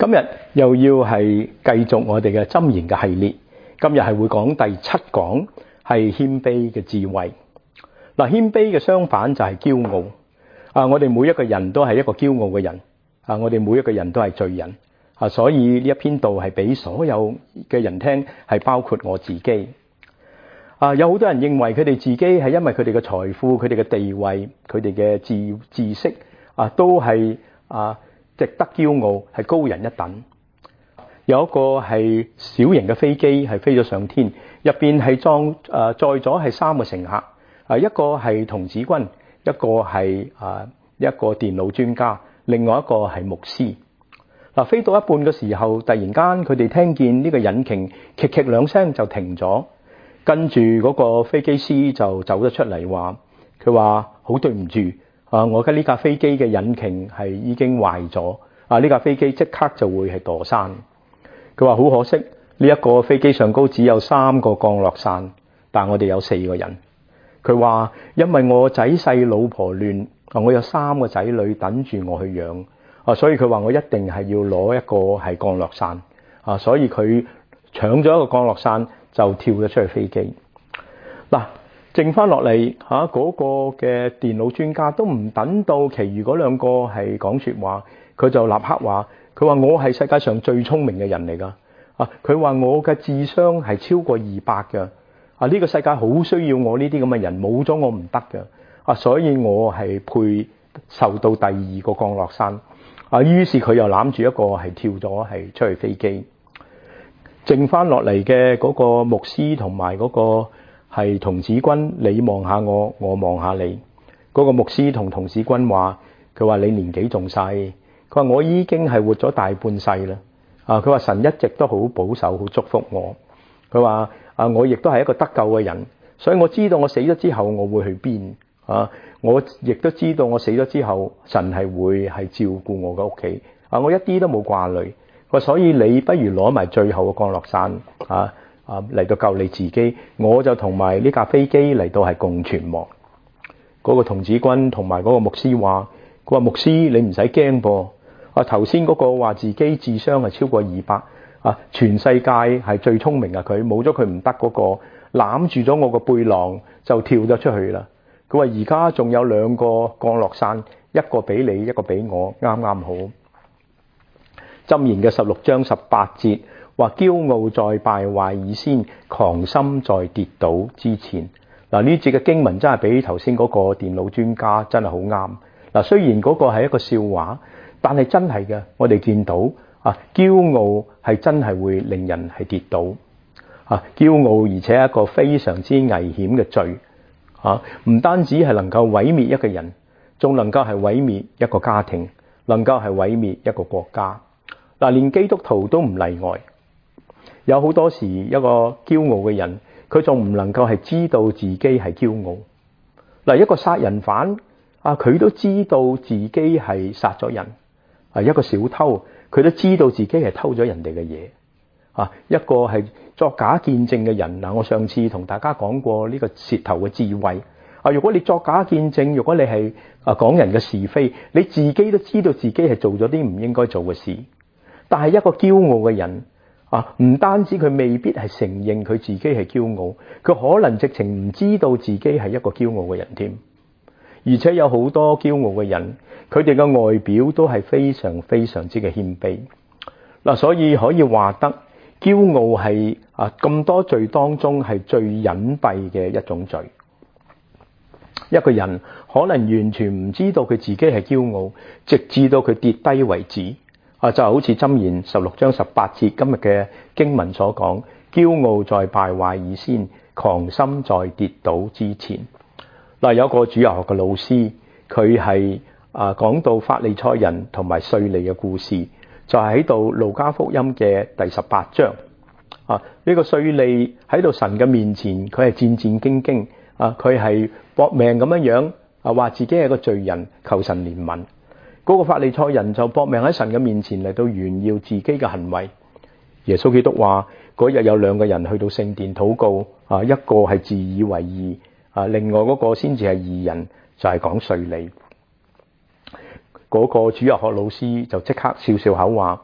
今日又要係繼續我哋嘅箴言嘅系列，今日係會講第7講，係謙卑嘅智慧。嗱，謙卑嘅相反就係驕傲。我哋每一個人都係一個驕傲嘅人，我哋每一個人都係罪人。所以呢一篇道係俾所有嘅人聽，係包括我自己。有好多人認為佢哋自己係因為佢哋嘅財富、佢哋嘅地位、佢哋嘅知識都係值得驕傲，係高人一等。有一個係小型嘅飛機係飛咗上天，入邊係載咗係3個乘客，一個係童子軍，一個係一個電腦專家，另外一個係牧師。飛到一半嘅時候，突然間佢哋聽見呢個引擎咔咔兩聲就停咗，跟住嗰個飛機師就走咗出嚟話，佢話好對唔住，我嘅呢架飛機嘅引擎係已經壞咗，呢架飛機即刻就會係墮山。佢話好可惜，呢一個飛機上高只有3個降落傘，但我哋有4個人。佢話因為我仔細老婆亂，我有3個仔女等住我去養。所以佢話我一定係要攞一個係降落傘，所以佢搶咗一個降落傘就跳咗出去飛機。剩翻落嚟嗰個嘅電腦專家都唔等到其餘嗰2個係講說話，佢就立刻話，佢話我係世界上最聰明嘅人嚟噶。佢話我嘅智商係超過200嘅。呢個世界好需要我呢啲咁嘅人，冇咗我唔得嘅。所以我係配受到第2個降落傘。於是佢又攬住一個係跳咗係出去飛機，剩翻落嚟嘅嗰個牧師同埋嗰個係童子軍，你望下我，我望下你。嗰個牧師同童子軍話，佢話你年紀仲細，佢話我已經係活咗大半世啦。佢話神一直都好保守，好祝福我。佢話我亦都係一個得救嘅人，所以我知道我死咗之後我會去邊。我亦都知道我死咗之後，神係會係照顧我嘅屋企。我一啲都冇掛慮。所以你不如攞埋最後嘅降落傘嚟到救你自己，我就同埋呢架飛機嚟到係共存亡。嗰個童子軍同埋嗰個牧師話，佢話牧師你唔使驚噃。頭先嗰個話自己智商係超過200，全世界係最聰明嘅佢，冇咗佢唔得嗰個攬住咗我個背囊就跳咗出去啦。佢話而家仲有2個降落傘，一個俾你，一個俾我，啱啱好。箴言嘅16章18節話，驕傲在敗壞以先，狂心在跌倒之前。呢節嘅經文真係比頭先嗰個電腦專家真係好啱。雖然嗰個係一個笑話，但係真係嘅，我哋見到驕傲係真係會令人係跌倒。驕傲而且係一個非常之危險嘅罪。唔單止係能夠毀滅一個人，仲能夠係毀滅一個家庭，能夠係毀滅一個國家。連基督徒都唔例外。有好多時一個驕傲嘅人，佢仲唔能夠係知道自己係驕傲。一個殺人犯佢都知道自己係殺咗人。一個小偷佢都知道自己係偷咗人哋嘅嘢。一個係作假見證嘅人，我上次同大家講過呢個舌頭嘅智慧。如果你作假見證，如果你係講人嘅是非，你自己都知道自己係做咗啲唔應該做嘅事。但係一個驕傲嘅人，唔單止佢未必係承認佢自己係驕傲，佢可能直情唔知道自己係一個驕傲嘅人添。而且有好多驕傲嘅人，佢哋嘅外表都係非常非常之嘅謙卑。所以可以話得，驕傲係咁多罪當中係最隱蔽嘅一種罪。一個人可能完全唔知道佢自己係驕傲，直至到佢跌低為止。就好似箴言16章18節今日嘅經文所講，驕傲在敗壞以先，狂心在跌倒之前。有個主日學嘅老師，佢係講到法利賽人同埋稅吏嘅故事，就係喺度路加福音嘅第18章。呢個稅吏喺度神嘅面前，佢係戰戰兢兢，佢係搏命咁樣話自己係個罪人，求神憐憫。嗰個法利賽人就搏命喺神嘅面前嚟到炫耀自己嘅行為。耶穌基督話嗰日有2個人去到聖殿禱告，一個係自以為義，另外嗰個先至係義人，就係講稅吏。嗰個主日學老師就即刻笑笑口話，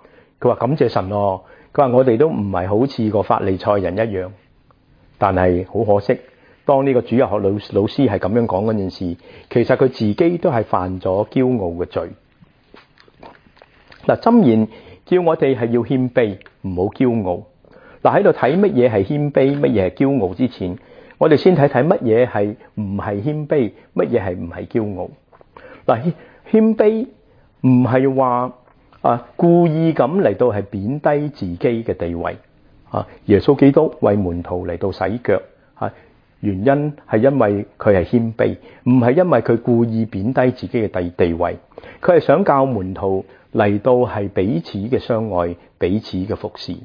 佢話感謝神咯，佢話我哋都唔係好似個法利賽人一樣，但係好可惜，當呢個主日學老師係咁樣講嗰件事，其實佢自己都係犯咗驕傲嘅罪。嗱，箴言叫我哋係要謙卑，唔好驕傲。嗱，喺度睇乜嘢係謙卑，乜嘢係驕傲之前，我哋先睇睇乜嘢係唔係謙卑，乜嘢係唔係驕傲。嗱，謙卑唔係話故意咁嚟到係貶低自己嘅地位。耶穌基督為門徒嚟到洗腳，原因係因為佢係謙卑，唔係因為佢故意貶低自己嘅地位。佢係想教門徒嚟到係彼此嘅相愛，彼此嘅服侍。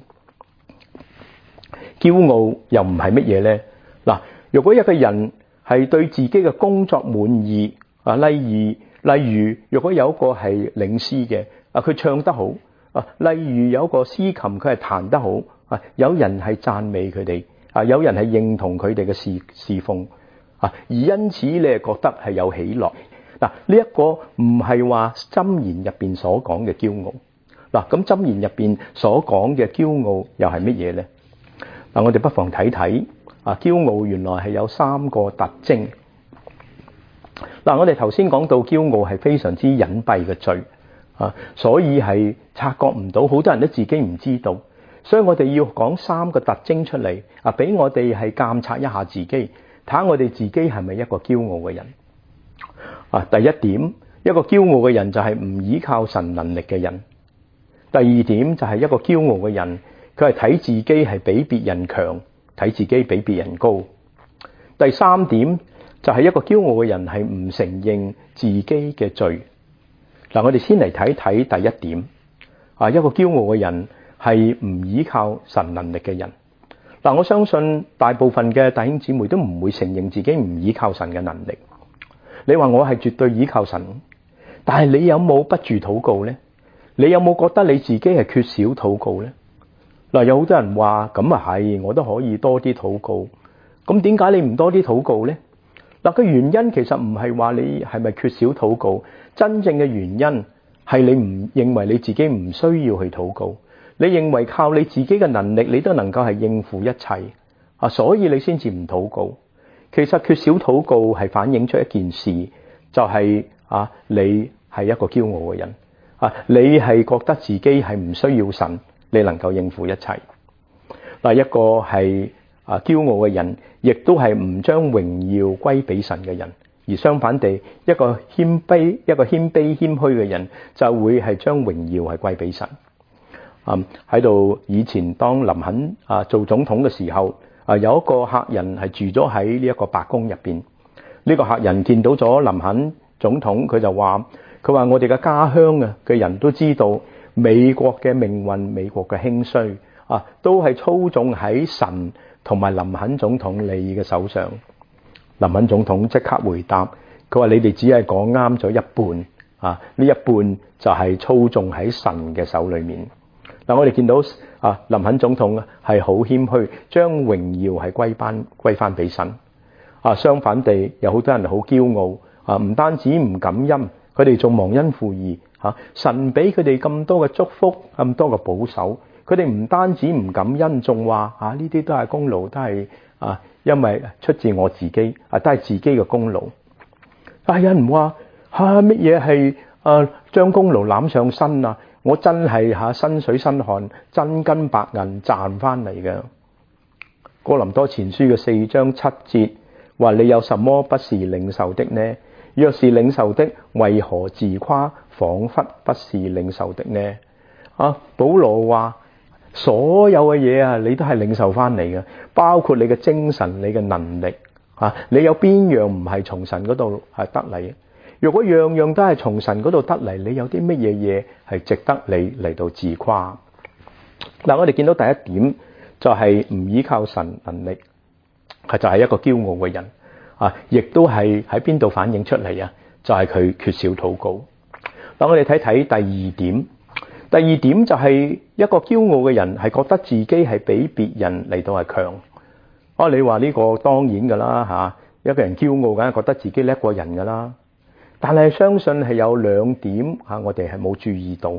驕傲又唔係乜嘢呢？嗱，如果一個人係對自己嘅工作滿意，例如如果有一個係領詩嘅，佢唱得好，例如有一個司琴佢係彈得好，有人係讚美佢哋，有人係認同佢哋嘅侍奉，而因此你係覺得係有喜樂。嗱，呢一個唔係話箴言入邊所講嘅驕傲。嗱，咁箴言入邊所講嘅驕傲又係乜嘢呢？嗱，我哋不妨睇睇，驕傲原來係有3個特徵。嗱，我哋頭先講到驕傲係非常之隱蔽嘅罪，所以係察覺唔到，好多人都自己唔知道。所以我哋要講3個特徵出嚟，俾我哋係監察一下自己，睇下我哋自己係咪一個驕傲嘅人。第一點，一個驕傲嘅人就係唔依靠神能力嘅人。第二點就係一個驕傲嘅人，佢係睇自己係比別人強，睇自己比別人高。第三點就係一個驕傲嘅人係唔承認自己嘅罪。嗱，我哋先嚟睇睇第一點。一個驕傲嘅人係唔依靠神能力嘅人。嗱，我相信大部分嘅弟兄姊妹都唔會承認自己唔依靠神嘅能力。你話我係絕對依靠神，但係你有冇不住禱告呢？你有冇覺得你自己係缺少禱告呢？嗱，有好多人話咁啊係，我都可以多啲禱告。咁點解你唔多啲禱告呢？嗱，個原因其實唔係話你係咪缺少禱告，真正嘅原因係你唔認為你自己唔需要去禱告，你認為靠你自己嘅能力你都能夠係應付一切，所以你先至唔禱告。其實缺少禱告係反映出一件事，就係你係一個驕傲嘅人，你係覺得自己係唔需要神，你能夠應付一切。嗱，一個係驕傲嘅人，亦都係唔將榮耀歸俾神嘅人，而相反地，一個謙卑謙虛嘅人，就會係將榮耀係歸俾神。喺度以前當林肯做總統嘅時候，有一個客人係住咗喺呢一個白宮入邊。呢個客人見到咗林肯總統，佢就話：我哋嘅家鄉嘅人都知道美國嘅命運，美國嘅興衰都係操縱喺神同埋林肯總統你嘅手上。林肯總統即刻回答，佢話：你哋只係講啱咗一半，呢一半就係操縱喺神嘅手裏面。嗱，我哋見到林肯總統係好謙虛，將榮耀係歸翻俾神。相反地，有好多人好驕傲，唔單止唔感恩，佢哋仲忘恩負義。神俾佢哋咁多嘅祝福，咁多嘅保守，佢哋唔單止唔感恩，仲話呢啲都係功勞，都係因為出自我自己，都係自己嘅功勞。有人話乜嘢係將功勞攬上身啊？我真係身水身汗、真金白銀賺翻嚟嘅。哥林多前書嘅4章7節話：你有什麼不是領受的呢？若是領受的，為何自誇，仿佛不是領受的呢？保羅話：所有嘅嘢你都係領受翻嚟嘅，包括你嘅精神、你嘅能力。你有邊樣唔係從神嗰度係得嚟？如果樣樣都係從神嗰度得嚟，你有啲乜嘢嘢係值得你嚟到自誇？嗱，我哋見到第一點就係唔依靠神能力，就係一個驕傲嘅人，亦都係喺邊度反映出嚟啊？就係佢缺少禱告。嗱，我哋睇睇第二點。第二點就係一個驕傲嘅人係覺得自己係比別人嚟到係強。你話呢個當然噶啦，一個人驕傲梗係覺得自己叻過人噶啦。但係相信係有2點我哋係冇注意到。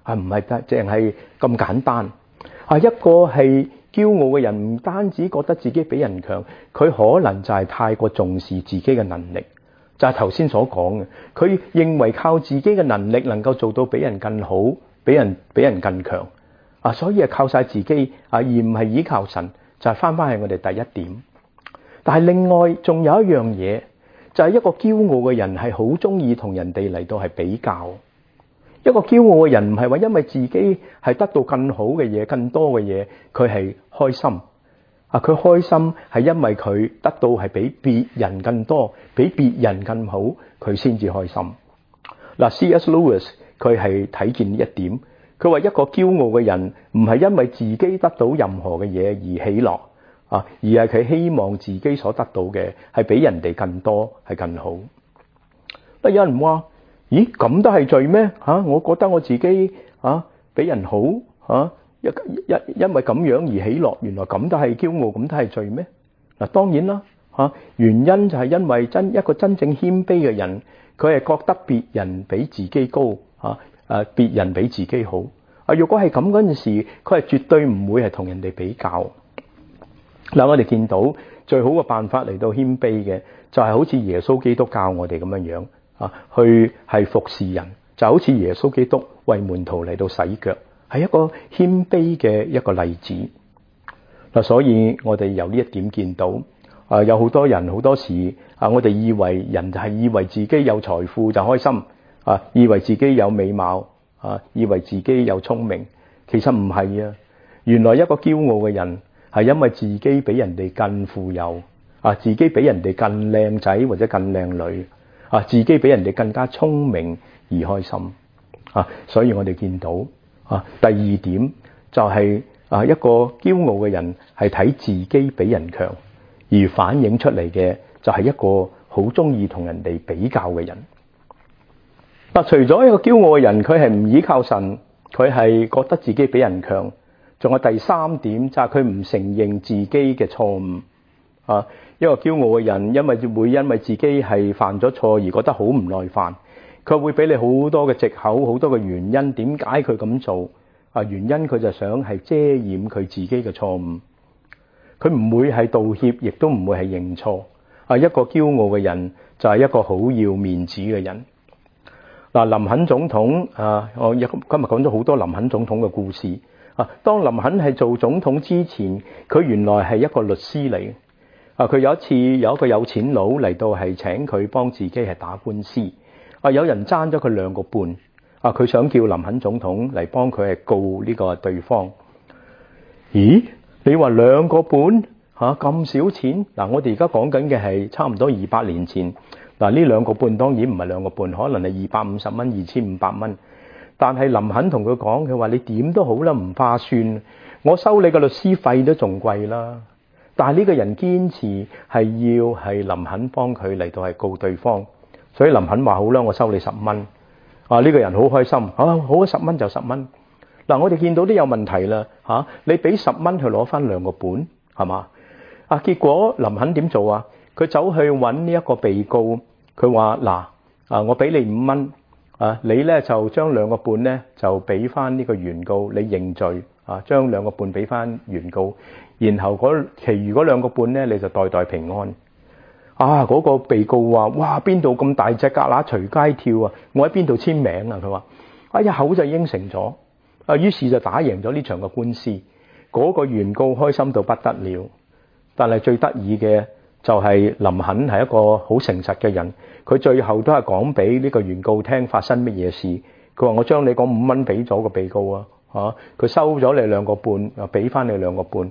唔係得淨係咁簡單。一個係驕傲嘅人，唔單止覺得自己比人強，佢可能就係太過重視自己嘅能力，就係頭先所講嘅，佢認為靠自己嘅能力能夠做到比人更好，比人更強所以係靠晒自己而唔係依靠神，就係翻去我哋第一點。但係另外仲有一樣嘢，就係一個驕傲嘅人係好中意同人哋嚟到係比較。一個驕傲嘅人唔係話因為自己係得到更好嘅嘢、更多嘅嘢，佢係開心。佢開心係因為佢得到係比別人更多、比別人更好，佢先至開心。C.S. Lewis 佢係睇見呢一點，佢話一個驕傲嘅人唔係因為自己得到任何嘅嘢而喜樂而係佢希望自己所得到嘅係比人哋更多、係更好。有人話：咦，咁都係罪咩？我覺得我自己比人好因為咁樣而喜樂，原來咁都係驕傲，咁都係罪咩？當然啦原因就係因為一個真正謙卑嘅人，佢係覺得別人比自己高別人比自己好如果係咁嗰陣時，佢係絕對唔會係同人哋比較。我哋見到最好嘅辦法嚟到謙卑嘅，就係好似耶穌基督教我哋咁樣去係服侍人，就好似耶穌基督為門徒嚟到洗腳，係一個謙卑嘅一個例子。所以我哋由呢一點見到有好多人好多時我哋以為人就係以為自己有財富就開心以為自己有美貌以為自己有聰明，其實唔係原來一個驕傲嘅人係因為自己比人哋更富有自己比人哋更靚仔或者更靚女自己比人哋更加聰明而開心所以我哋見到第二點就係一個驕傲嘅人係睇自己比人強，而反映出嚟嘅就係一個好中意同人哋比較嘅人。除咗一個驕傲嘅人，佢係唔依靠神，佢係覺得自己比人強，仲有第三點就係佢唔承認自己嘅錯誤一個驕傲嘅人因為自己係犯咗錯而覺得好唔耐煩，佢會俾你好多嘅藉口，好多嘅原因點解佢咁做原因佢就想係遮掩佢自己嘅錯誤，佢唔會係道歉，亦都唔會係認錯一個驕傲嘅人就係一個好要面子嘅人。林肯總統我今日講咗好多林肯總統嘅故事當林肯係做總統之前，佢原來係一個律師嚟佢有一次有一個有錢佬嚟到係請佢幫自己係打官司有人爭咗佢2個半佢想叫林肯總統嚟幫佢係告呢個對方。咦，你話2個半咁少錢我哋而家講緊嘅係差唔多200年前呢2個半當然唔係2個半，可能係250蚊、2500蚊。但係林肯同佢講，佢話你點都好啦，唔化算，我收你個律師費都仲貴啦。但係呢個人堅持係要係林肯幫佢嚟到係告對方，所以林肯話好啦，我收你10蚊。呢個人好開心好10蚊就10蚊。我哋見到都有問題啦你俾10蚊去攞翻2個半係嘛結果林肯點做佢走去揾呢一個被告，佢話我俾你5蚊你咧就將2個半咧就俾翻呢個原告，你認罪將2個半俾翻原告，然後其餘嗰2個半咧你就代代平安。嗰個被告話：哇，邊度咁大隻蛤乸隨街跳我喺邊度簽名佢話一口就應承咗於是就打贏咗呢場嘅官司。嗰個原告開心到不得了。但係最得意嘅就係林肯係一個好誠實嘅人，佢最後都係講俾呢個原告聽發生乜嘢事。佢話：我將你嗰5蚊俾咗個被告佢收咗你2個半，又俾翻你2個半。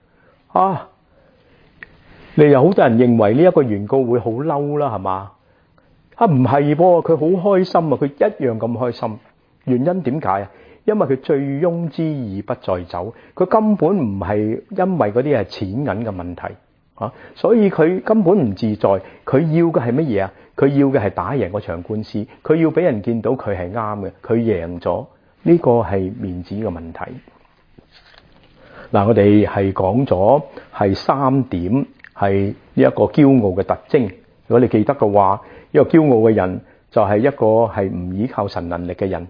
你有好多人認為呢一個原告會好嬲啦，係嘛？唔係噃，佢好開心佢一樣咁開心。原因點解因為佢醉翁之意不在酒，佢根本唔係因為嗰啲係錢銀嘅問題所以佢根本唔自在。佢要嘅係乜嘢佢要嘅係打贏嗰場官司，佢要俾人見到佢係啱嘅，佢贏咗。呢個係面子嘅問題。我哋係講咗係3點係呢一個驕傲嘅特徵。如果你記得嘅話，一個驕傲嘅人就係一個係唔依靠神能力嘅人。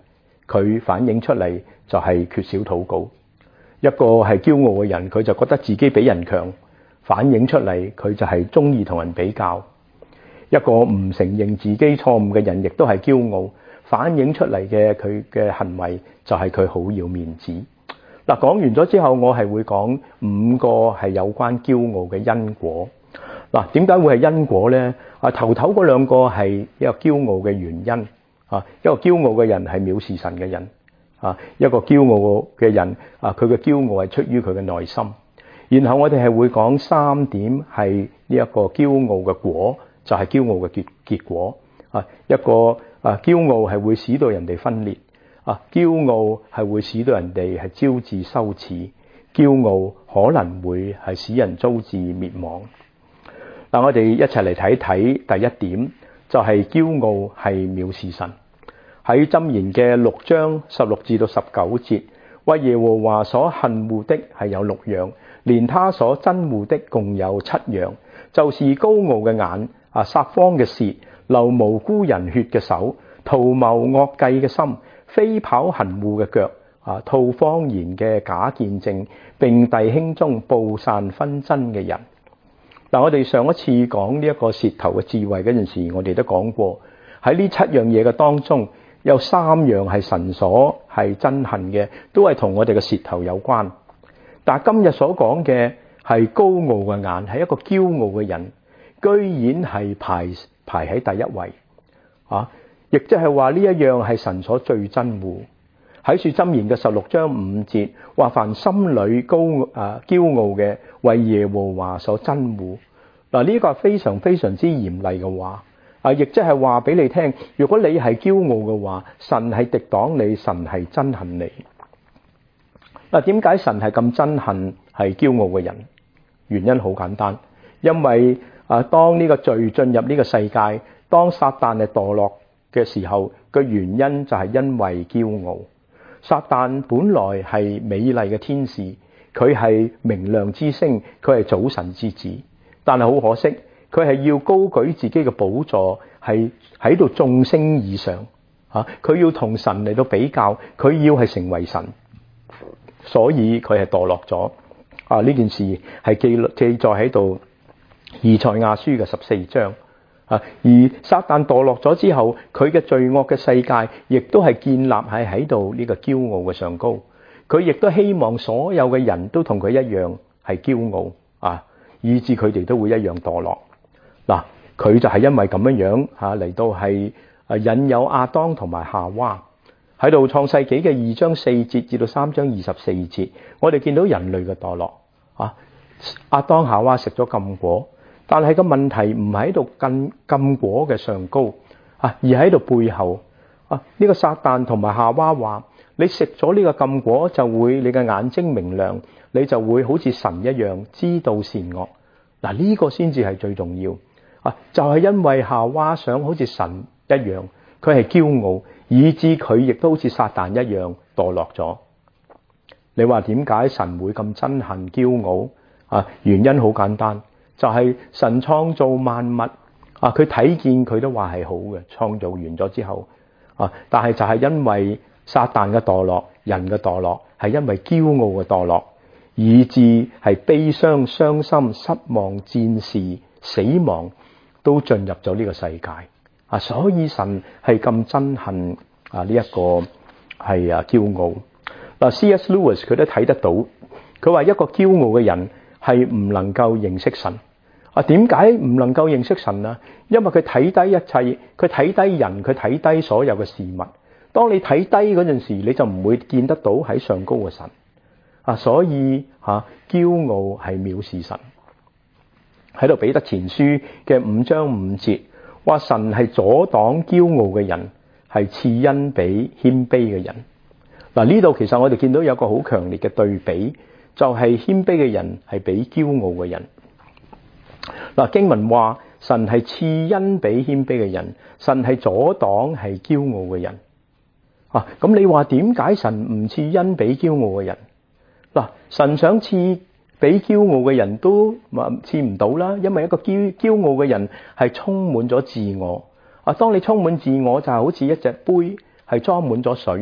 佢反映出嚟就係缺少禱告。一個係驕傲嘅人，佢就覺得自己比人強，反映出嚟佢就係中意同人比較。一個唔承認自己錯誤嘅人，亦都係驕傲，反映出嚟嘅佢嘅行為就係佢好要面子。嗱，講完咗之後，我係會講5個係有關驕傲嘅因果。嗱，點解會係因果呢？頭嗰2個係一個驕傲嘅原因。一個驕傲嘅人係藐視神嘅人。一個驕傲嘅人，佢嘅驕傲係出於佢嘅內心。然後我哋係會講3點係呢一個驕傲嘅果，就係驕傲嘅結果。一個驕傲係會使到人哋分裂。驕傲係會使到人哋係招致羞恥。驕傲可能會係使人遭致滅亡。嗱，我哋一齊嚟睇睇第一點，就係驕傲係藐視神。喺箴言嘅6章16至到19節，為耶和華所恨惡的係有6樣，連他所憎惡的共有7樣，就是高傲嘅眼，撒謊嘅舌，流無辜人血嘅手，圖謀惡計嘅心，飛跑行惡嘅腳，吐謊言嘅假見證，並弟兄中布散紛爭嘅人。嗱，我哋上一次講呢一個舌頭嘅智慧嗰陣時，我哋都講過喺呢7樣嘢嘅當中，有3樣係神所係憎恨嘅，都係同我哋嘅舌頭有關。但係今日所講嘅係高傲嘅眼，係一個驕傲嘅人，居然係排喺第一位。亦即係話呢一樣係神所最憎惡。喺書箴言嘅16章5節話：凡心裏驕傲嘅，為耶和華所憎惡。嗱，呢個係非常非常之嚴厲嘅話。亦即係話俾你聽，如果你係驕傲嘅話，神係敵擋你，神係憎恨你。嗱，點解神係咁憎恨係驕傲嘅人？原因好簡單，因為當呢個罪進入呢個世界，當撒旦係墮落嘅時候，個原因就係因為驕傲。撒旦本來係美麗嘅天使，佢係明亮之星，佢係早晨之子，但係好可惜。佢係要高舉自己嘅寶座，係喺度眾星以上。佢要同神嚟到比較，佢要係成為神，所以佢係墮落咗。呢件事係記載喺度以賽亞書嘅14章。而撒旦墮落咗之後，佢嘅罪惡嘅世界，亦都係建立喺度呢個驕傲嘅上高。佢亦都希望所有嘅人都同佢一樣係驕傲，以致佢哋都會一樣墮落。嗱，佢就係因為咁樣嚟到係引誘亞當同埋夏娃喺度。創世紀嘅2章4節至到3章24節，我哋見到人類嘅墮落。亞當夏娃食咗禁果，但係個問題唔喺度禁果嘅上高，而喺度背後。呢個撒旦同埋夏娃話：你食咗呢個禁果，就會你嘅眼睛明亮，你就會好似神一樣知道善惡。嗱，呢個先至係最重要。就係因為夏娃想好似神一樣，佢係驕傲，以致佢亦都好似撒旦一樣墮落咗。你話點解神會咁憎恨驕傲？原因好簡單，就係神創造萬物，佢睇見佢都話係好嘅，創造完咗之後，但係就係因為撒旦嘅墮落，人嘅墮落，係因為驕傲嘅墮落，以致係悲傷、傷心、失望、戰事、死亡都進入咗呢個世界。所以神係咁憎恨呢一個係驕傲。C.S. Lewis 佢都睇得到，佢話一個驕傲嘅人係唔能夠認識神。點解唔能夠認識神啊？因為佢睇低一切，佢睇低人，佢睇低所有嘅事物。當你睇低嗰陣時，你就唔會見得到喺上高嘅神。所以驕傲係藐視神。喺度彼得前書嘅5章5節話：神係阻擋驕傲嘅人，係賜恩俾謙卑嘅人。呢度其實我哋見到有個好強烈嘅對比，就係謙卑嘅人係比驕傲嘅人。經文話神係賜恩俾謙卑嘅人，神係阻擋係驕傲嘅人。咁你話點解神唔賜恩俾驕傲嘅人？神想賜俾驕傲嘅人都賜唔到啦，因為一個驕傲嘅人係充滿咗自我。當你充滿自我，就係好似一隻杯係裝滿咗水。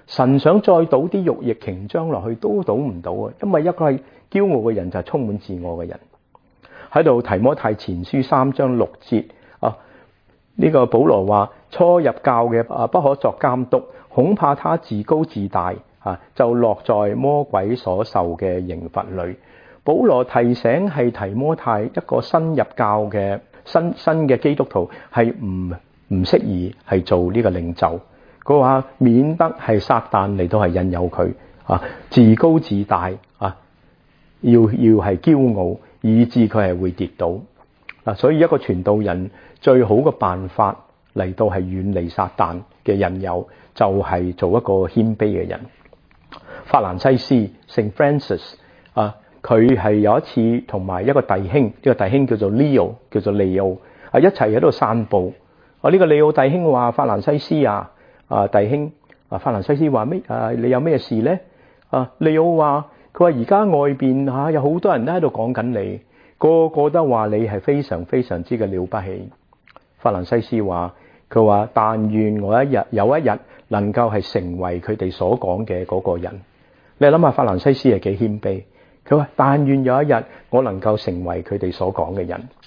神想再倒啲肉液瓊漿落去都倒唔到啊！因為一個係驕傲嘅人就係充滿自我嘅人。喺度提摩太前書3章6節啊，呢個保羅話初入教嘅不可作監督，恐怕他自高自大啊，就落在魔鬼所受嘅刑罰裏。保羅提醒係提摩太一個新入教嘅新嘅基督徒係唔適宜係做呢個領袖。佢話免得係撒旦嚟到係引誘佢啊，自高自大啊，要係驕傲，以致佢係會跌倒嗱。所以一個傳道人最好嘅辦法嚟到係遠離撒旦嘅引誘，就係做一個謙卑嘅人。法蘭西斯聖 Francis 啊，佢係有一次同埋一個弟兄，呢個弟兄叫做 Leo， 叫做利奧啊，一齊喺度散步啊。呢個利奧弟兄話：法蘭西斯啊，弟兄啊，法蘭西斯話咩？你有咩事咧？利奧話：佢話而家外邊有好多人都喺度講緊你，個個都話你係非常非常之嘅了不起。法蘭西斯話：佢話但願我有一日能夠係成為佢哋所講嘅嗰個人。你諗下法蘭西斯係幾謙卑？佢話但願有一日我能夠成為佢哋所講嘅人。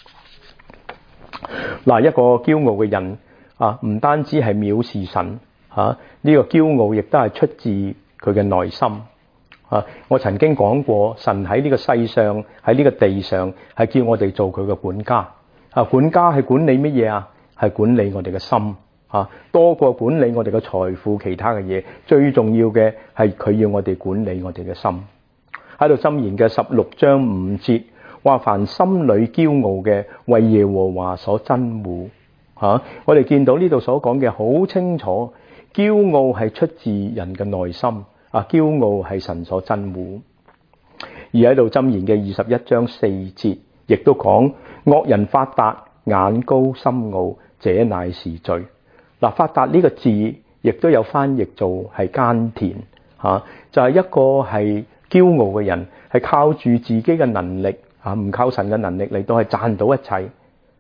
嗱，一個驕傲嘅人啊，唔單止係藐視神啊，呢個驕傲亦都係出自佢嘅內心啊。我曾經講過，神喺呢個世上，喺呢個地上係叫我哋做佢嘅管家啊。管家係管理乜嘢啊？係管理我哋嘅心啊，多過管理我哋嘅財富其他嘅嘢。最重要嘅係佢要我哋管理我哋嘅心。喺度箴言嘅16章5節話：凡心裏驕傲嘅，為耶和華所憎惡。我哋見到呢度所講嘅好清楚，驕傲係出自人嘅內心啊，驕傲係神所憎惡。而喺度箴言嘅21章4節亦都講：惡人發達，眼高心傲，這乃是罪。嗱，發達呢個字亦都有翻譯做係耕田就係一個係驕傲嘅人，係靠住自己嘅能力唔靠神嘅能力嚟到係賺到一切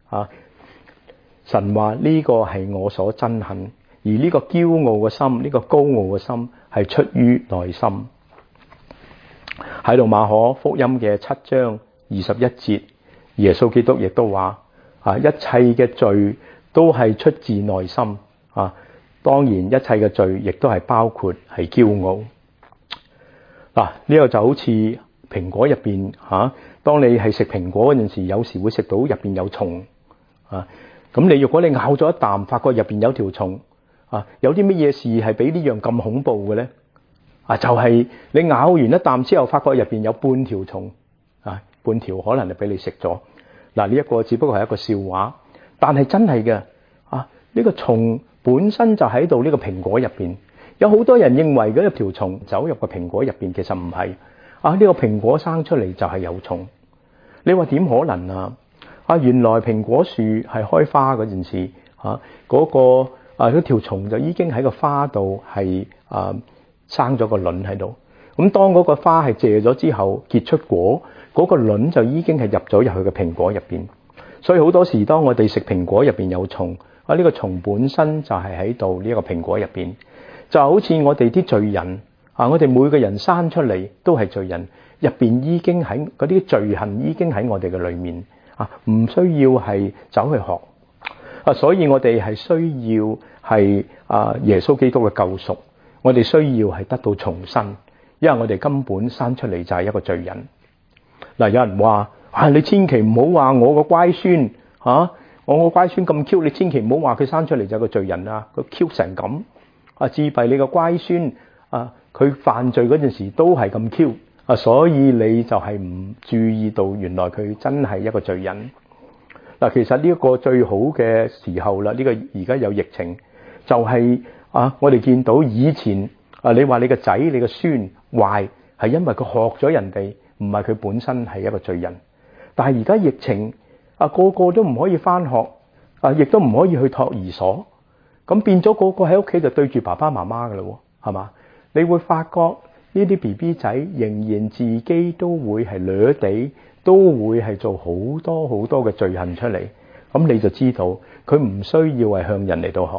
神話呢個係我所憎恨，而呢個驕傲嘅心，呢個高傲嘅心係出於內心。喺度馬可福音嘅7章21節，耶穌基督亦都話一切嘅罪都係出自內心當然一切嘅罪亦都係包括係驕傲。呢個就好似蘋果入邊當你係食蘋果嗰陣時，有時會食到入邊有蟲咁如果你咬咗一啖，發覺入邊有條蟲有啲乜嘢事係比呢樣咁恐怖嘅咧就係你咬完一啖之後，發覺入邊有半條蟲半條可能係俾你食咗。呢一個只不過係一個笑話，但係真係嘅呢個蟲本身就喺度呢個蘋果入邊。有好多人認為嗰一條蟲走入個蘋果入邊，其實唔係呢個蘋果生出嚟就係有蟲。你話點可能原來蘋果樹係開花嗰陣時嗰條蟲就已經喺個花度係生咗個卵喺度。咁當嗰個花係謝咗之後結出果，嗰個卵就已經係入咗入去個蘋果入邊。所以好多時當我哋食蘋果入邊有蟲呢個蟲本身就係喺度呢個蘋果入邊。就好似我哋啲罪人我哋每個人生出嚟都係罪人，入邊已經喺嗰啲罪行已經喺我哋嘅裏面唔需要係走去學所以我哋係需要係耶穌基督嘅救贖，我哋需要係得到重生，因為我哋根本生出嚟就係一個罪人。有人話你千祈唔好話我個乖孫我個乖孫咁 Q， 你千祈唔好話佢生出嚟就係個罪人佢 Q 成咁自閉你個乖孫佢犯罪嗰陣時都係咁 Q 所以你就係唔注意到原來佢真係一個罪人。其實呢一個最好嘅時候啦，呢個而家有疫情就係我哋見到以前你話你個仔你個孫壞係因為佢學咗人哋，唔係佢本身係一個罪人。但係而家疫情個個都唔可以返學亦都唔可以去托兒所，咁變咗個個喺屋企就對住爸爸媽媽噶啦係嘛？你會發覺呢啲 BB 仔仍然自己都會係掠地，都會係做好多好多嘅罪行出嚟。咁你就知道佢唔需要係向人嚟到學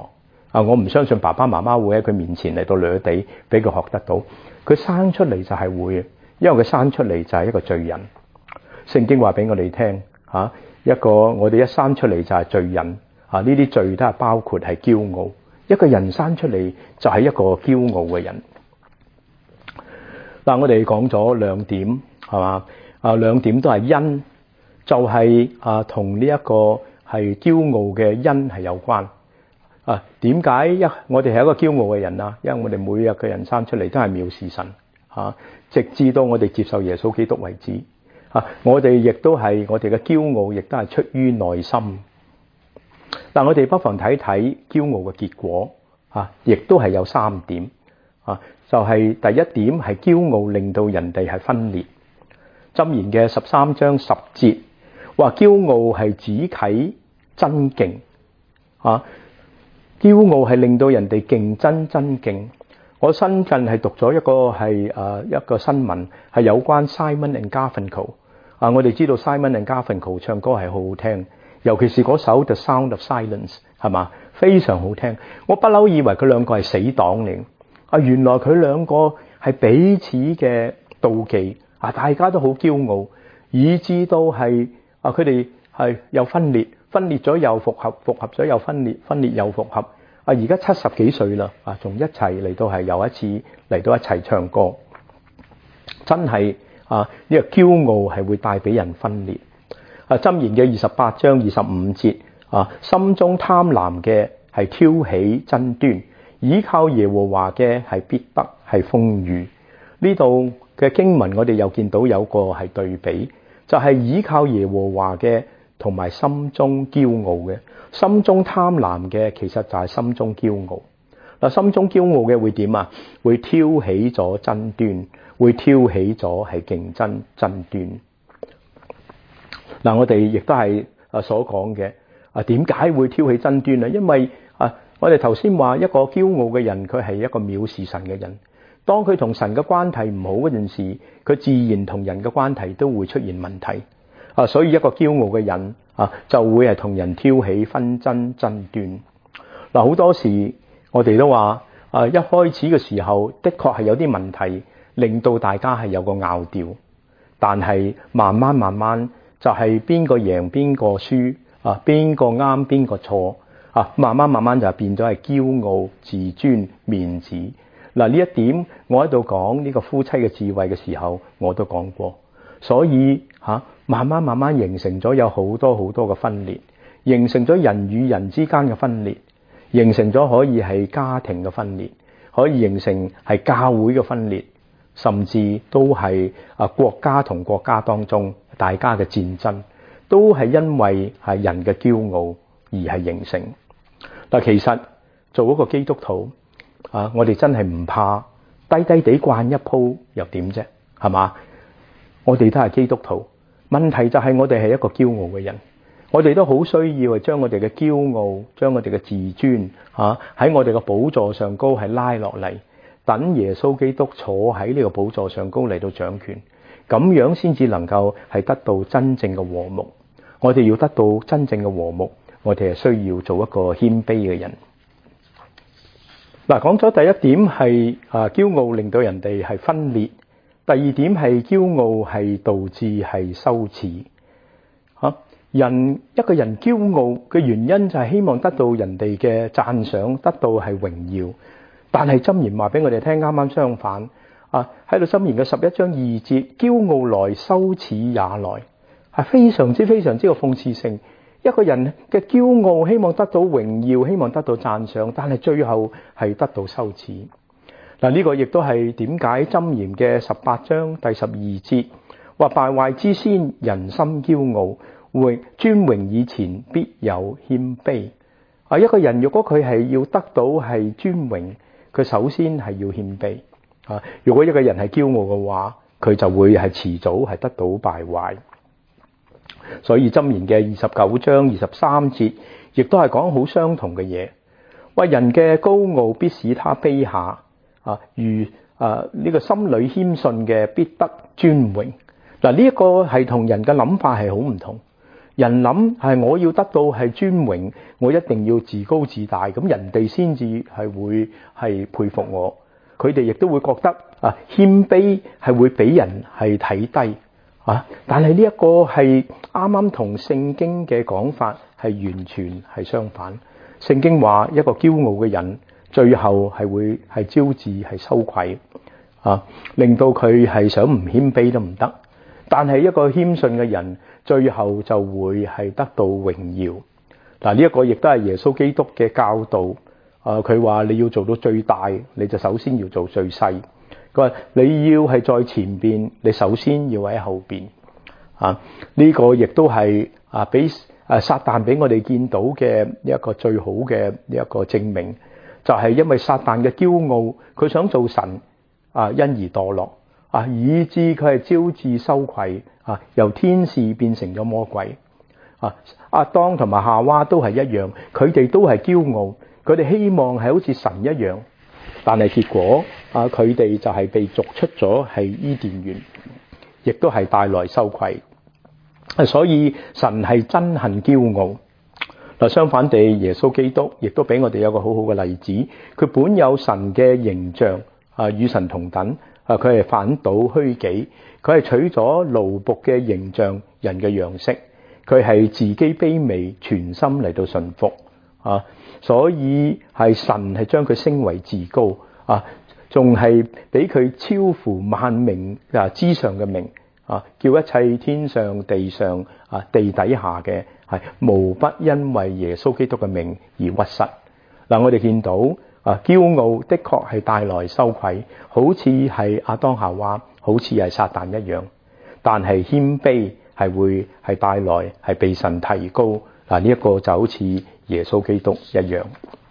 我唔相信爸爸媽媽會喺佢面前嚟到掠地俾佢學得到。佢生出嚟就係會，因為佢生出嚟就係一個罪人。聖經話俾我哋聽一個我哋一生出嚟就係罪人呢啲罪都係包括係驕傲。一個人生出嚟就係一個驕傲嘅人。我哋講咗兩點係嘛？兩點都係因，就係同呢一個係驕傲嘅因係有關。點解我哋係一個驕傲嘅人啊？因為我哋每日嘅人生出嚟都係藐視神直至到我哋接受耶穌基督為止。我哋亦都係我哋嘅驕傲，亦都係出於內心。但我哋不妨睇睇驕傲嘅結果亦都係有三點就係第一點係驕傲令到人哋係分裂。箴言嘅13章10節話驕傲係指啟爭競驕傲係令到人哋競爭競。我新近係讀咗一個新聞係有關 Simon and Garfunkel 我哋知道 Simon and Garfunkel 唱歌係好好聽，尤其是嗰首 The Sound of Silence 係嘛，非常好聽。我不嬲以為佢兩個係死黨嚟，原來佢兩個係彼此嘅妒忌大家都好驕傲，以致到係佢哋係又分裂咗又復合，復合咗又分裂，分裂又復合。而家70幾歲啦，仲一齊嚟到係又一次嚟到一齊唱歌，真係呢個驕傲係會帶俾人分裂。箴言嘅28章25節心中貪婪嘅係挑起爭端，倚靠耶和華嘅係必得係豐裕。呢度嘅經文我哋又見到有個係對比，就係倚靠耶和華嘅同埋心中驕傲嘅。心中貪婪嘅其實就係心中驕傲。心中驕傲嘅會點啊？會挑起咗爭端，會挑起咗係競爭端。我哋亦都係所講嘅點解會挑起爭端呢？因為我哋頭先話一個驕傲嘅人，佢係一個藐視神嘅人。當佢同神嘅關係唔好嗰陣時，佢自然同人嘅關係都會出現問題。所以一個驕傲嘅人就會係同人挑起紛爭爭端。好多時我哋都話一開始嘅時候的確係有啲問題令到大家係有個拗撬，但係慢慢就係邊個贏邊個輸邊個啱邊個錯慢慢就變咗係驕傲、自尊、面子。呢一點我喺度講呢個夫妻嘅智慧嘅時候我都講過。所以慢慢形成咗有好多嘅分裂，形成咗人與人之間嘅分裂，形成咗可以係家庭嘅分裂，可以形成係教會嘅分裂，甚至都係國家同國家當中大家嘅戰爭，都係因為係人嘅驕傲而係形成。其實做一個基督徒我哋真係唔怕低地慣一鋪又點啫？係嘛？我哋都係基督徒，問題就係我哋係一個驕傲嘅人，我哋都好需要將我哋嘅驕傲，將我哋嘅自尊喺我哋嘅寶座上高係拉落嚟，等耶穌基督坐喺呢個寶座上高嚟到掌權，咁樣先至能夠係得到真正嘅和睦。我哋要得到真正嘅和睦，我哋係需要做一個謙卑嘅人。講咗第一點係驕傲令到人哋係分裂。第二點係驕傲係導致係羞恥。一個人驕傲嘅原因就係希望得到人哋嘅讚賞，得到係榮耀。但係箴言話俾我哋聽，啱啱相反。喺度箴言嘅11章2節，驕傲來，羞恥也來，係非常之嘅諷刺性。一個人嘅驕傲，希望得到榮耀，希望得到讚賞，但係最後係得到羞恥。呢個亦都係點解箴言嘅18章第12節話敗壞之先，人心驕傲，尊榮以前必有謙卑。一個人如果佢係要得到係尊榮，佢首先係要謙卑。如果一個人係驕傲嘅話，佢就會係遲早係得到敗壞。所以箴言嘅29章23節亦都係講好相同嘅嘢，話人嘅高傲必使他卑下。如呢個心裏謙遜嘅必得尊榮。呢一個係同人嘅諗法係好唔同。 人諗係我要得到係尊榮，我一定要自高自大，咁人哋先至係會係佩服我。佢哋亦都會覺得謙卑係會俾人係睇低但係呢一個係啱啱同聖經嘅講法係完全係相反。聖經話一個驕傲嘅人，最後係會係招致係羞愧令到佢係想唔謙卑都唔得。但係一個謙遜嘅人，最後就會係得到榮耀。嗱，呢一個亦都係耶穌基督嘅教導。佢話你要做到最大，你就首先要做最細。佢話你要係在前邊，你首先要喺後邊。呢個亦都係俾撒旦俾我哋見到嘅一個最好嘅一個證明，就係因為撒旦嘅驕傲，佢想做神因而墮落以致佢係招致羞愧由天使變成咗魔鬼。亞當同埋夏娃都係一樣，佢哋都係驕傲，佢哋希望係好似神一樣，但係結果佢哋就係被逐出咗係伊甸園，亦都係帶來羞愧。所以神係憎恨驕傲。相反地，耶穌基督亦都俾我哋有個好好嘅例子。佢本有神嘅形象與神同等，佢係反倒虛己，佢係取咗奴僕嘅形象，人嘅樣式，佢係自己卑微，全心嚟到順服所以係神係將佢升為至高仲係俾佢超乎萬名之上嘅名叫一切天上地上地底下嘅係無不因為耶穌基督嘅名而屈膝。我哋見到驕傲的確係帶來羞愧，好似係亞當夏娃，好似係撒旦一樣。但係謙卑係會係帶來係被神提高。呢一個就好似耶穌基督一樣。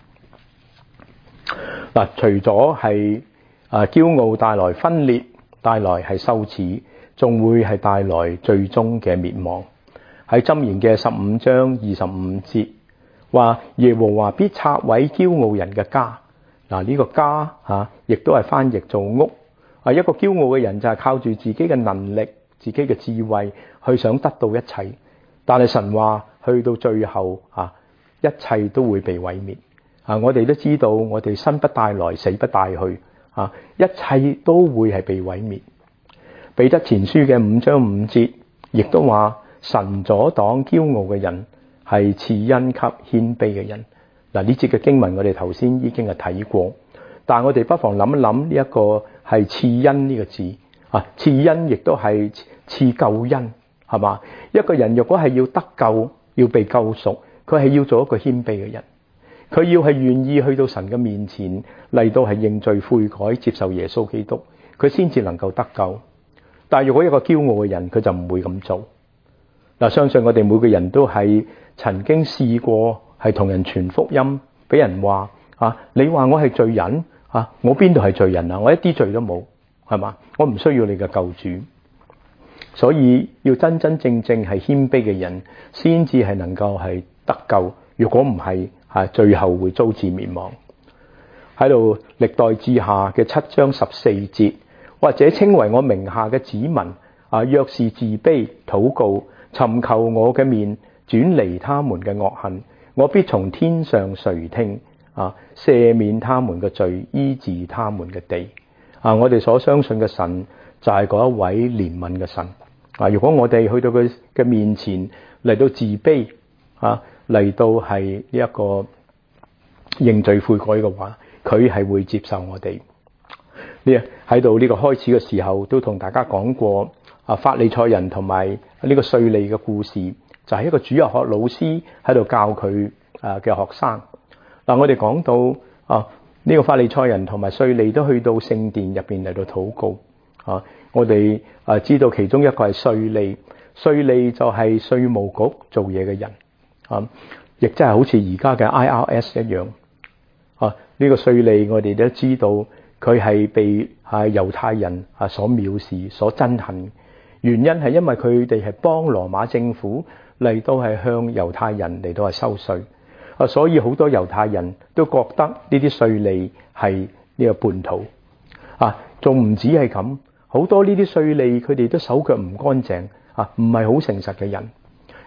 除咗係驕傲帶來分裂，帶來係羞恥，仲會係帶來最終嘅滅亡。喺箴言嘅15章25節話，耶和華必拆毀驕傲人嘅家。呢個家亦都係翻譯做屋。一個驕傲嘅人就係靠住自己嘅能力、自己嘅智慧去想得到一切，但係神話去到最後一切都會被毀滅。我哋都知道，我哋生不帶來，死不帶去一切都會係被毀滅。彼得前書嘅5章5節亦都話，神阻擋驕傲嘅人，係賜恩給謙卑嘅人。呢節嘅經文我哋頭先已經係睇過，但係我哋不妨諗一諗呢一個係賜恩呢個字賜恩亦都係賜救恩，係嘛？一個人如果係要得救，要被救贖，佢係要做一個謙卑嘅人，佢要係願意去到神嘅面前嚟到係認罪悔改，接受耶穌基督，佢先至能夠得救。但係如果一個驕傲嘅人，佢就唔會咁做。相信我哋每個人都係曾經試過係同人傳福音，俾人話你話我係罪人我邊度係罪人啊？我一啲罪都冇，係嘛？我唔需要你嘅救主。所以要真真正正係謙卑嘅人，先至係能夠係得救。如果唔係最後會遭致滅亡。喺度歷代志下嘅7章14節，或者稱為我名下嘅子民若是自卑禱告，尋求我嘅面，轉離他們嘅惡行，我必從天上垂聽赦免他們嘅罪，醫治他們嘅地。我哋所相信嘅神就係嗰一位憐憫嘅神。如果我哋去到佢嘅面前嚟到自卑嚟到係呢一個認罪悔改嘅話，佢係會接受我哋。喺度呢個開始嘅時候都同大家講過法利賽人同埋呢個稅吏嘅故事，就係一個主日學老師喺度教佢嘅學生。我哋講到呢個法利賽人同埋稅吏都去到聖殿入邊嚟到禱告。我哋知道其中一個係稅吏，稅吏就係稅務局做嘢嘅人亦真係好似而家嘅 IRS 一樣。呢個稅吏我哋都知道佢係被猶太人所藐視、所憎恨，原因係因為佢哋係幫羅馬政府嚟到係向猶太人嚟到係收稅所以好多猶太人都覺得呢啲稅吏係呢個叛徒仲唔止係咁，好多呢啲稅吏佢哋都手腳唔乾淨唔係好誠實嘅人。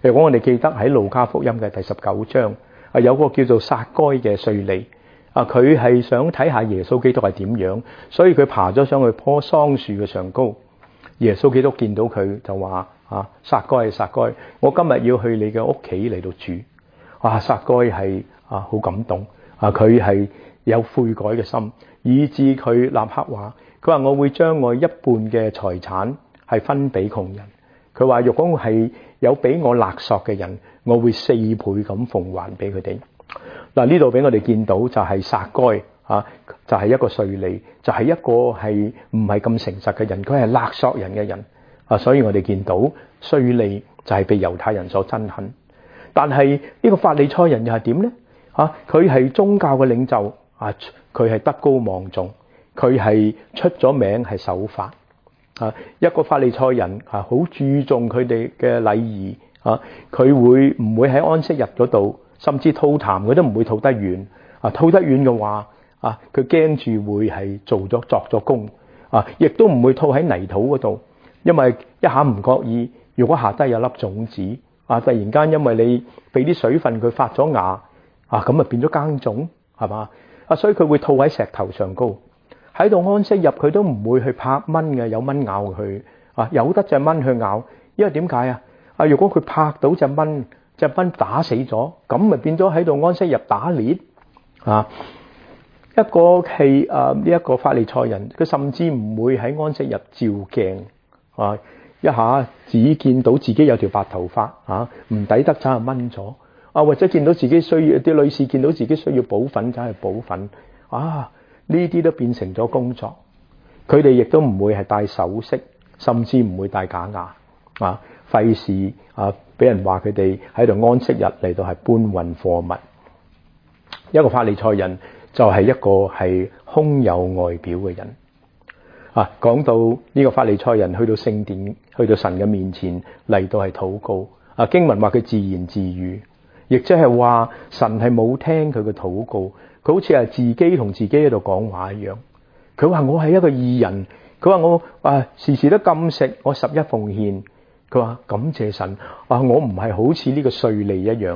如果我哋記得喺路加福音嘅第19章，有個叫做撒該嘅稅吏，佢係想睇下耶穌基督係點樣，所以佢爬咗上去棵桑樹嘅上高。耶穌基督見到佢就話：撒該，撒該，我今日要去你嘅屋企嚟到住。撒該係好感動，佢係有悔改嘅心，以致佢立刻話：佢話我會將我一半嘅財產係分俾窮人。佢話如果我係有俾我勒索嘅人，我會4倍咁奉還俾佢哋。嗱，呢度俾我哋見到就係撒該就係一個稅吏，就係一個係唔係咁誠實嘅人，佢係勒索人嘅人。所以我哋見到稅吏就係被猶太人所憎恨。但係呢個法利賽人又係點呢？佢係宗教嘅領袖，佢係德高望重，佢係出咗名係守法。一個法利賽人好注重佢哋嘅禮儀，佢會唔會喺安息日嗰度，甚至吐痰佢都唔會吐得遠。吐得遠嘅話，佢驚住會係作咗工，亦都唔會吐喺泥土嗰度，因為一下唔覺意，如果下低有粒種子，突然間因為你俾啲水分佢發咗芽，咁變咗耕種，係嘛？所以佢會吐喺石頭上高，喺度安息日佢都唔會去拍蚊嘅，有蚊咬佢，有得隻蚊去咬，因為點解啊？如果佢拍到隻蚊打死咗，咁咪變咗喺度安息日打獵。一個係呢一個法利賽人，佢甚至唔會喺安息日照鏡，一下只見到自己有條白頭髮，唔抵得走去掹咗，或者見到自己需要，啲女士見到自己需要補粉走去補粉，呢啲都變成咗工作。佢哋亦都唔會係戴首飾，甚至唔會戴假牙，費事俾人話佢哋喺度安息日嚟到係搬運貨物。一個法利賽人就係一個係空有外表嘅人。講到呢個法利賽人去到聖殿，去到神嘅面前嚟到係禱告。經文話佢自言自語，亦即係話神係冇聽佢嘅禱告，佢好似係自己同自己喺度講話一樣。佢話我係一個義人，佢話我時時都禁食，我十一奉獻。佢話感謝神，我唔係好似呢個稅吏一樣。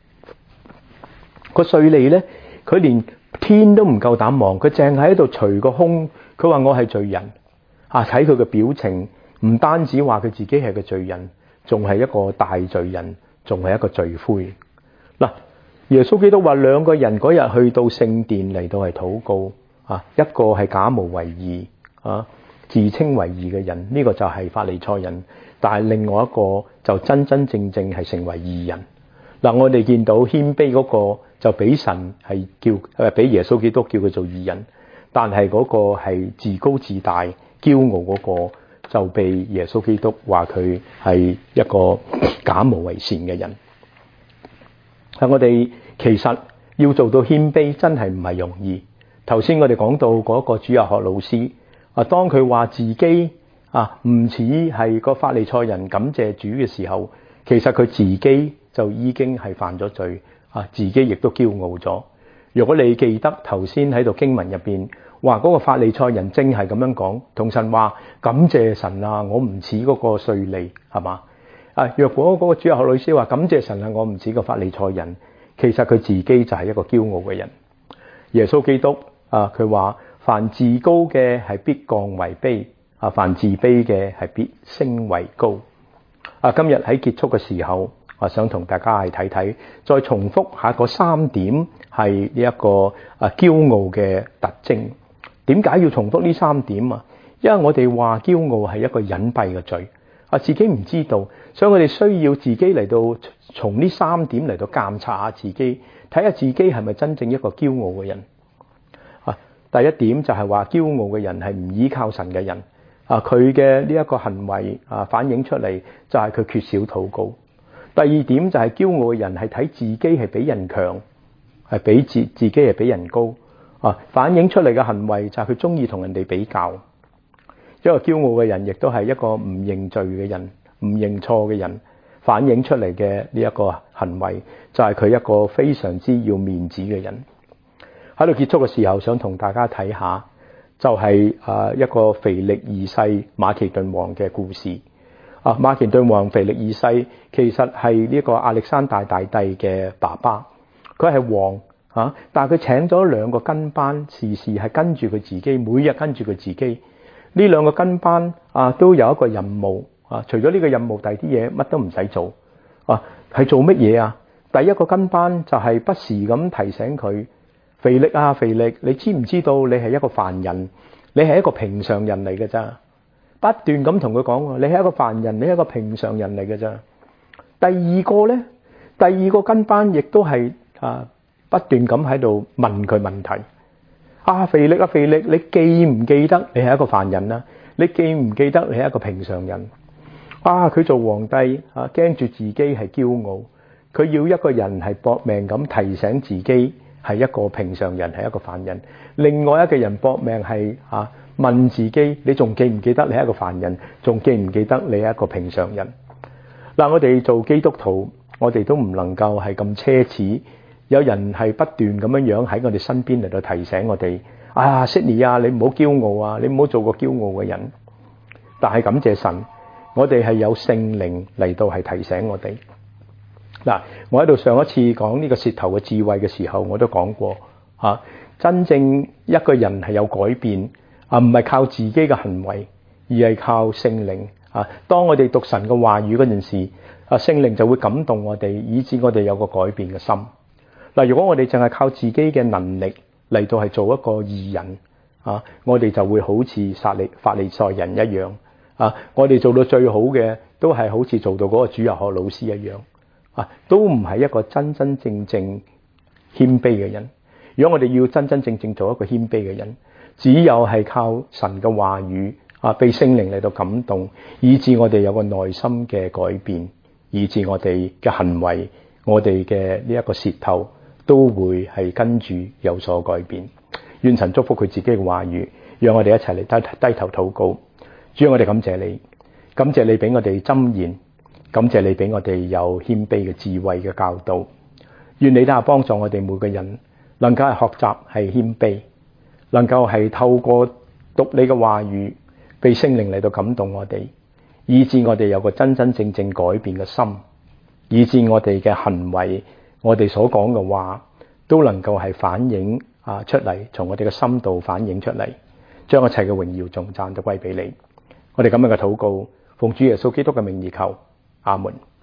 個稅吏咧，佢連天都唔夠膽望，佢淨係喺度捶個胸。佢話我係罪人。睇佢嘅表情，唔單止話佢自己係個罪人，仲係一個大罪人，仲係一個罪魁。嗱，耶穌基督話兩個人嗰日去到聖殿嚟到係禱告，一個係假冒為義，自稱為義嘅人，呢個就係法利賽人。但係另外一個就真真正正係成為義人。我哋見到謙卑嗰個就俾神係俾耶穌基督叫佢做義人，但係嗰個係自高自大、驕傲嗰個就被耶穌基督話佢係一個假冒為善嘅人。我哋其實要做到謙卑真係唔係容易。頭先我哋講到嗰個主日學老師，當佢話自己唔似係個法利賽人感謝主嘅時候，其實佢自己就已經係犯咗罪，自己亦都驕傲咗。如果你記得頭先喺度經文入邊話嗰個法利賽人正係咁樣講，同神話感謝神我唔似嗰個稅吏，係嘛？若果嗰個主日學老師話感謝神我唔似個法利賽人，其實佢自己就係一個驕傲嘅人。耶穌基督佢話凡自高嘅係必降為卑，凡自卑嘅係必升為高。今日喺結束嘅時候，我想同大家係睇睇，再重複下嗰3點係呢一個驕傲嘅特徵。點解要重複呢3點啊？因為我哋話驕傲係一個隱蔽嘅罪，自己唔知道，所以我哋需要自己嚟到從呢3點嚟到監察下自己，睇下自己係咪真正一個驕傲嘅人。第一點就係話驕傲嘅人係唔依靠神嘅人，佢嘅呢一個行為反映出嚟就係佢缺少禱告。第二點就係驕傲嘅人係睇自己係比人強，係比自己係比人高，反映出嚟嘅行為就係佢中意同人哋比較。一個驕傲嘅人亦都係一個唔認罪嘅人，唔認錯嘅人，反映出嚟嘅呢一個行為就係佢一個非常之要面子嘅人。喺度結束嘅時候，想同大家睇下，就係一個腓力二世馬其頓王嘅故事。 馬其頓王腓力二世其實係呢個亞歷山大大帝嘅爸爸，佢係王但係佢請咗2個跟班，時時係跟住佢自己，每日跟住佢自己。呢2個跟班都有一個任務除咗呢個任務，第二啲嘢乜都唔使做係做乜嘢啊？第一個跟班就係不時咁提醒佢，腓力啊，腓力，你知唔知道你係一個凡人，你係一個平常人嚟嘅咋？不斷咁同佢講，你係一個凡人，你係一個平常人嚟嘅咋。第二個跟班亦都係不斷咁喺度問佢問題。腓力啊，腓力，你記唔記得你係一個凡人啊？你記唔記得你係一個平常人？佢做皇帝驚住自己係驕傲，佢要一個人係搏命咁提醒自己係一個平常人，係一個凡人。另外一個人搏命係問自己，你仲記唔記得你係一個凡人？仲記唔記得你係一個平常人？我哋做基督徒，我哋都唔能夠係咁奢侈。有人係不斷咁樣喺我哋身邊嚟到提醒我哋，Sydney 啊，你唔好驕傲啊，你唔好做個驕傲嘅人。但係感謝神，我哋係有聖靈嚟到係提醒我哋。我喺度上一次講呢個舌頭嘅智慧嘅時候，我都講過真正一個人係有改變唔係靠自己嘅行為，而係靠聖靈當我哋讀神嘅話語嗰陣時，聖靈就會感動我哋，以致我哋有個改變嘅心。如果我哋淨係靠自己嘅能力嚟到係做一個義人我哋就會好似法利賽人一樣我哋做到最好嘅都係好似做到嗰個主日學老師一樣都唔係一個真真正正謙卑嘅人。如果我哋要真真正正做一個謙卑嘅人，只有係靠神嘅話語被聖靈嚟到感動，以致我哋有個內心嘅改變，以致我哋嘅行為，我哋嘅呢一個舌頭都會係跟住有所改變。願神祝福佢自己嘅話語，讓我哋一齊嚟低頭禱告。主，我哋感謝你，感謝你俾我哋箴言，感謝你俾我哋有謙卑嘅智慧嘅教導。願你都係幫助我哋每個人能夠係學習係謙卑，能夠係透過讀你嘅話語，被聖靈嚟到感動我哋，以致我哋有個真真正正改變嘅心，以致我哋嘅行為，我哋所講嘅話都能夠係反映出嚟，從我哋嘅心度反映出嚟，將一切嘅榮耀頌讚都歸俾你。我哋咁樣嘅禱告，奉主耶穌基督嘅名而求，阿門。